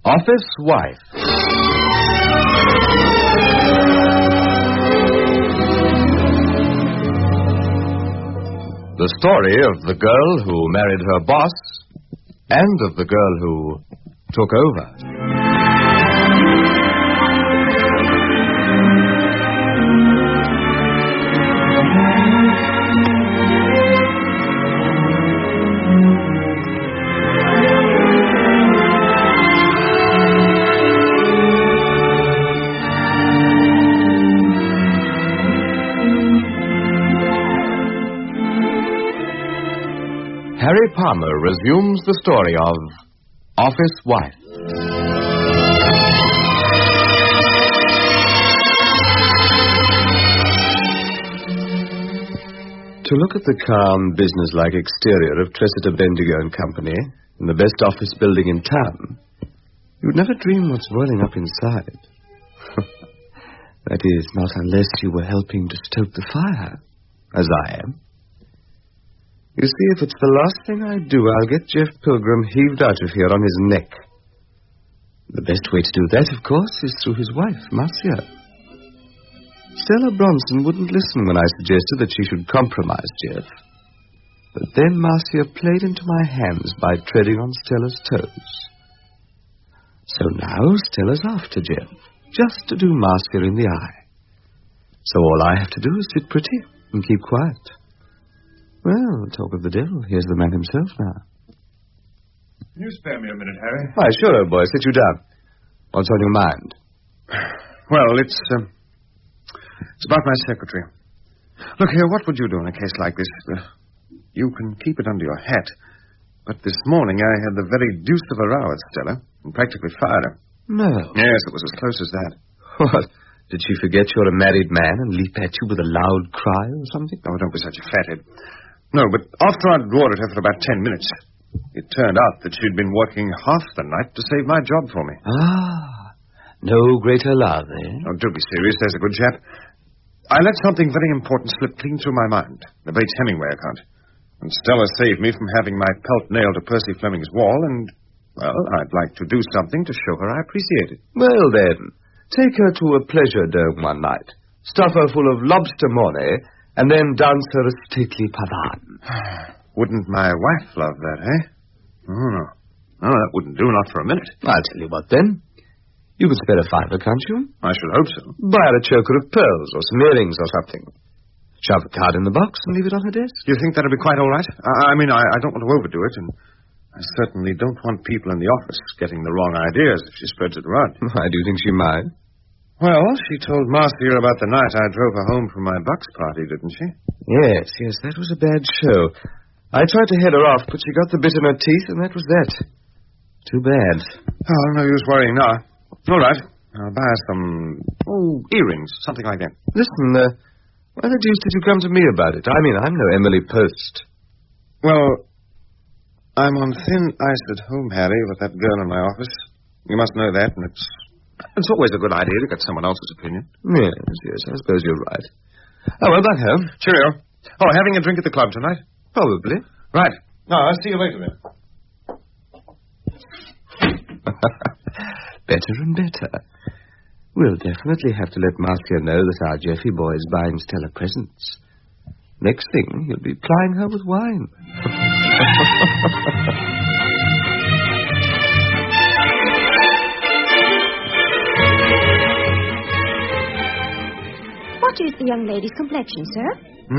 Office Wife. The story of the girl who married her boss and of the girl who took over. Harry Palmer resumes the story of Office Wife. To look at the calm, businesslike exterior of Tressiter Bendigo and Company, in the best office building in town, you'd never dream what's boiling up inside. That is, not unless you were helping to stoke the fire, as I am. You see, if it's the last thing I do, I'll get Jeff Pilgrim heaved out of here on his neck. The best way to do that, of course, is through his wife, Marcia. Stella Bronson wouldn't listen when I suggested that she should compromise Jeff. But then Marcia played into my hands by treading on Stella's toes. So now Stella's after Jeff, just to do Marcia in the eye. So all I have to do is sit pretty and keep quiet. Well, talk of the devil. Here's the man himself now. Can you spare me a minute, Harry? Why, sure, old boy. Sit you down. What's on your mind? Well, it's about my secretary. Look here, what would you do in a case like this? You can keep it under your hat. But this morning I had the very deuce of a row with Stella and practically fired her. No. Yes, it was as close as that. What? Did she forget you're a married man and leap at you with a loud cry or something? Oh, don't be such a fathead. No, but after I'd roared at her for about 10 minutes, it turned out that she'd been working half the night to save my job for me. Ah, no greater love, eh? Oh, do be serious, there's a good chap. I let something very important slip clean through my mind, the Bates Hemingway account. And Stella saved me from having my pelt nailed to Percy Fleming's wall, and, well, I'd like to do something to show her I appreciate it. Well, then, take her to a pleasure dome one night, stuff her full of lobster money, and then dance her a stately pavane. Wouldn't my wife love that, eh? Oh, no. No, that wouldn't do, not for a minute. I'll tell you what, then. You could spare a $5, can't you? I should hope so. Buy her a choker of pearls or some earrings or something. Shove a card in the box and leave it on her desk. Do you think that'll be quite all right? I mean, I don't want to overdo it, and I certainly don't want people in the office getting the wrong ideas if she spreads it around. I do think she might. Well, she told Marcia about the night I drove her home from my bucks party, didn't she? Yes, that was a bad show. I tried to head her off, but she got the bit in her teeth, and that was that. Too bad. Oh, no use worrying now. All right. I'll buy her some, earrings, something like that. Listen, why the deuce did you come to me about it? I mean, I'm no Emily Post. Well, I'm on thin ice at home, Harry, with that girl in my office. You must know that, and it's always a good idea to get someone else's opinion. Yes, I suppose you're right. Oh, well, back home. Cheerio. Oh, having a drink at the club tonight? Probably. Right. No, I'll see you later, then. Better and better. We'll definitely have to let Marcia know that our Jeffy boy is buying Stella presents. Next thing, he'll be plying her with wine. What is the young lady's complexion, sir?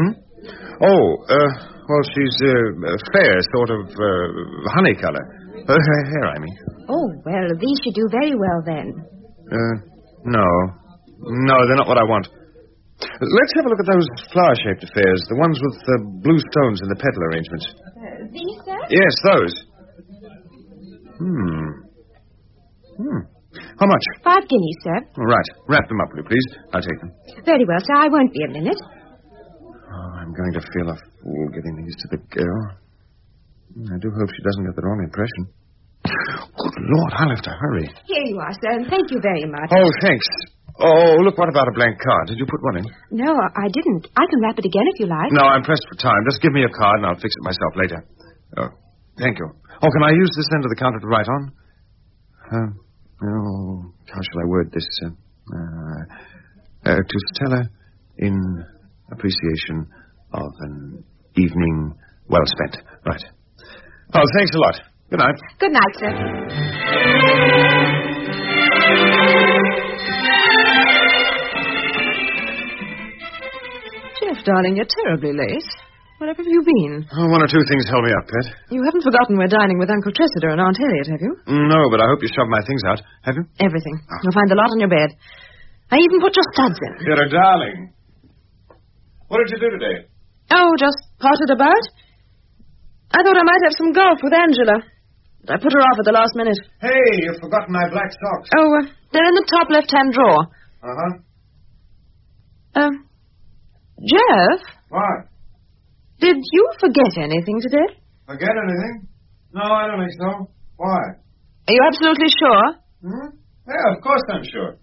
Well, she's fair, sort of honey color. Her hair, I mean. Oh, well, these should do very well, then. No, they're not what I want. Let's have a look at those flower-shaped affairs, the ones with the blue stones in the petal arrangements. These, sir? Yes, those. How much? 5 guineas, sir. All right. Wrap them up, will you please? I'll take them. Very well, sir. I won't be a minute. Oh, I'm going to feel a fool giving these to the girl. I do hope she doesn't get the wrong impression. Good Lord, I'll have to hurry. Here you are, sir, and thank you very much. Oh, thanks. Oh, look, what about a blank card? Did you put one in? No, I didn't. I can wrap it again if you like. No, I'm pressed for time. Just give me a card and I'll fix it myself later. Oh, thank you. Oh, can I use this end of the counter to write on? how shall I word this? To Stella in appreciation of an evening well spent. Right. Well, thanks a lot. Good night. Good night, sir. Jeff, darling, you're terribly late. Where have you been? Oh, one or two things held me up, Pet. You haven't forgotten we're dining with Uncle Tressida and Aunt Harriet, have you? No, but I hope you shoved my things out. Have you? Everything. Oh. You'll find a lot on your bed. I even put your studs in. You're a darling. What did you do today? Oh, just potted about. I thought I might have some golf with Angela. But I put her off at the last minute. Hey, you've forgotten my black socks. Oh, they're in the top left-hand drawer. Uh-huh. Jeff? What? Did you forget anything today? Forget anything? No, I don't think so. Why? Are you absolutely sure? Yeah, of course I'm sure.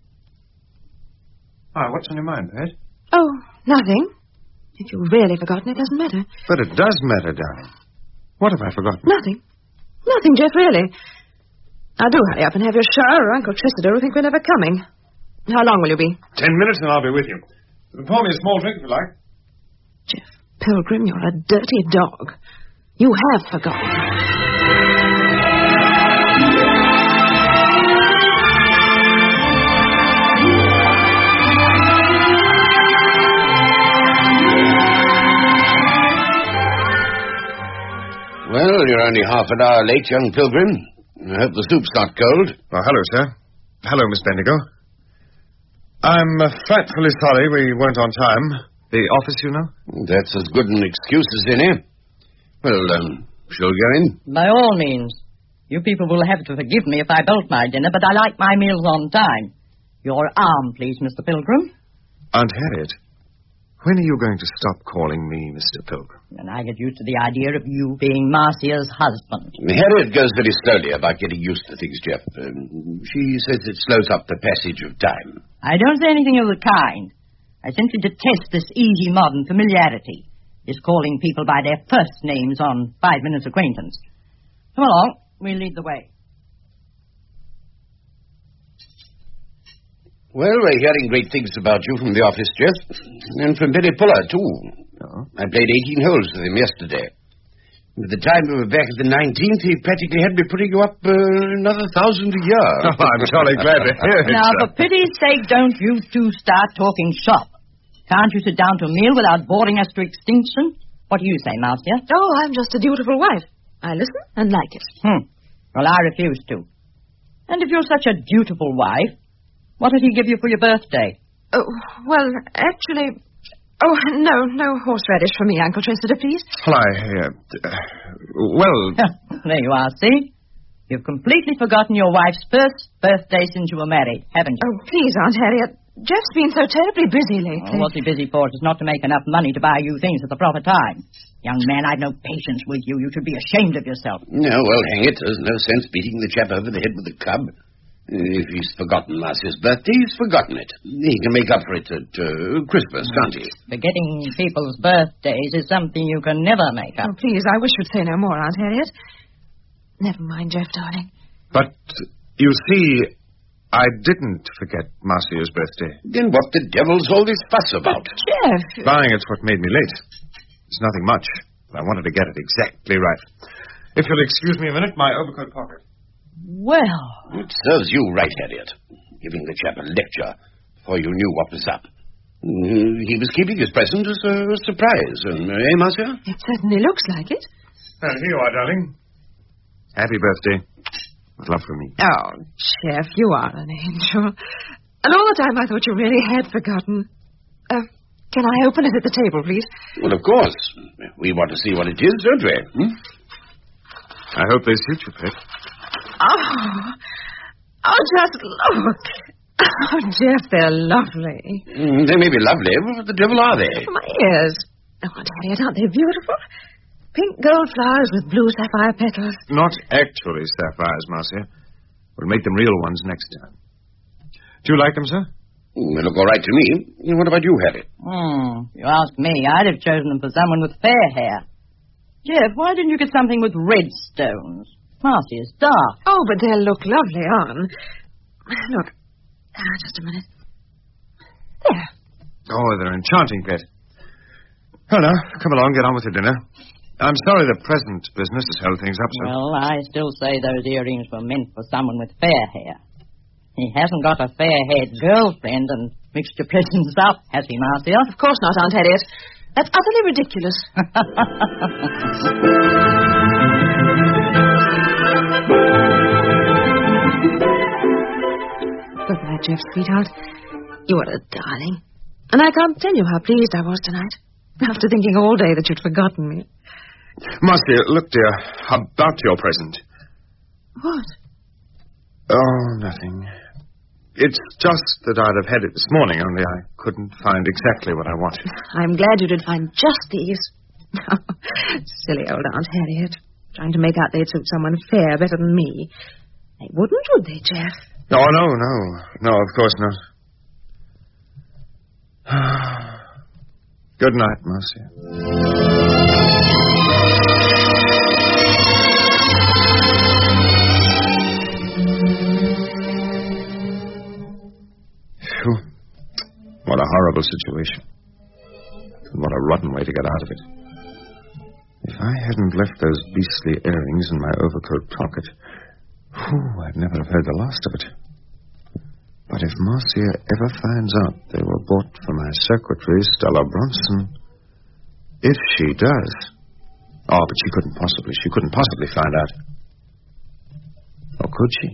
What's on your mind, Pet? Oh, nothing. If you've really forgotten, it doesn't matter. But it does matter, darling. What have I forgotten? Nothing. Nothing, Jeff, really. Now do hurry up and have your shower, or Uncle Tressida will think we're never coming. How long will you be? 10 minutes and I'll be with you. Pour me a small drink if you like. Jeff Pilgrim, you're a dirty dog. You have forgotten. Well, you're only half an hour late, young Pilgrim. I hope the soup's not cold. Oh, hello, sir. Hello, Miss Bendigo. I'm frightfully sorry we weren't on time. The office, you know? That's as good an excuse as any. Well, shall we go in? By all means. You people will have to forgive me if I bolt my dinner, but I like my meals on time. Your arm, please, Mr. Pilgrim. Aunt Harriet, when are you going to stop calling me Mr. Pilgrim? And I get used to the idea of you being Marcia's husband. Harriet goes very slowly about getting used to things, Jeff. She says it slows up the passage of time. I don't say anything of the kind. I simply detest this easy modern familiarity. This calling people by their first names on 5 minutes acquaintance. Come along, we'll lead the way. Well, we're hearing great things about you from the office, Jeff. And from Billy Puller, too. Oh? I played 18 holes with him yesterday. By the time we were back at the 19th, he practically had me putting you up another 1,000 a year. Oh, I'm jolly glad to hear it, Now, sir. for pity's sake, don't you two start talking shop. Can't you sit down to a meal without boring us to extinction? What do you say, Marcia? Oh, I'm just a dutiful wife. I listen and like it. Well, I refuse to. And if you're such a dutiful wife, what did he give you for your birthday? Oh, well, actually... Oh, no horseradish for me, Uncle Tressida, please. Well... There you are, see? You've completely forgotten your wife's first birthday since you were married, haven't you? Oh, please, Aunt Harriet. Jeff's been so terribly busy lately. What's he busy for? It's not to make enough money to buy you things at the proper time. Young man, I've no patience with you. You should be ashamed of yourself. No, well, hang it. There's no sense beating the chap over the head with a club. If he's forgotten Marcia's birthday, he's forgotten it. He can make up for it at Christmas, can't he? Forgetting people's birthdays is something you can never make up. Oh, please, I wish you'd say no more, Aunt Harriet. Never mind, Jeff, darling. But, you see, I didn't forget Marcia's birthday. Then what the devil's all this fuss about? Jeff! Darling, it's what made me late. It's nothing much. I wanted to get it exactly right. If you'll excuse me a minute, my overcoat pocket. Well... It serves you right, Harriet. Giving the chap a lecture before you knew what was up. He was keeping his present as a surprise. Marcia? It certainly looks like it. Here you are, darling. Happy birthday. With love from me. Oh, Jeff, you are an angel. And all the time I thought you really had forgotten. Can I open it at the table, please? Well, of course. We want to see what it is, don't we? I hope they suit you, Pet. Oh, just look. Oh, Jeff, they're lovely. They may be lovely, but what the devil are they? My ears. Oh, Aunt Harriet, aren't they beautiful? Pink gold flowers with blue sapphire petals. Not actually sapphires, Marcia. We'll make them real ones next time. Do you like them, sir? They look all right to me. What about you, Harry? You ask me, I'd have chosen them for someone with fair hair. Jeff, why didn't you get something with red stones? Marcia's dark. Oh, but they'll look lovely on. Look. Just a minute. There. Oh, they're enchanting, Pet. Well, now, come along, get on with your dinner. I'm sorry the present business has held things up so... Well, I still say those earrings were meant for someone with fair hair. He hasn't got a fair-haired girlfriend and mixed your presents up, has he, Marcia? Of course not, Aunt Harriet. That's utterly ridiculous. Goodbye, Jeff, sweetheart. You are a darling. And I can't tell you how pleased I was tonight. After thinking all day that you'd forgotten me. Marcia, look, dear, about your present. What? Oh, nothing. It's just that I'd have had it this morning, only I couldn't find exactly what I wanted. I'm glad you did find just these. Silly old Aunt Harriet. Trying to make out they'd suit someone fair better than me. They wouldn't, would they, Jeff? Oh, no. No, of course not. Good night, Marcia. What a horrible situation. And what a rotten way to get out of it. If I hadn't left those beastly earrings in my overcoat pocket, I'd never have heard the last of it. But if Marcia ever finds out they were bought for my secretary, Stella Bronson, if she does... Oh, but she couldn't possibly find out. Or could she?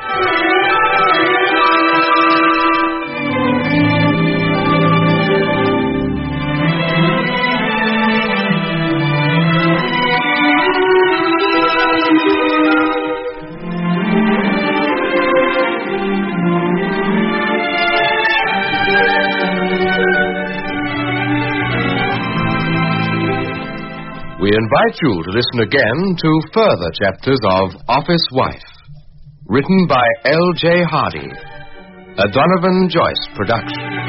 We invite you to listen again to further chapters of Office Wife, written by L.J. Hardy, a Donovan Joyce production.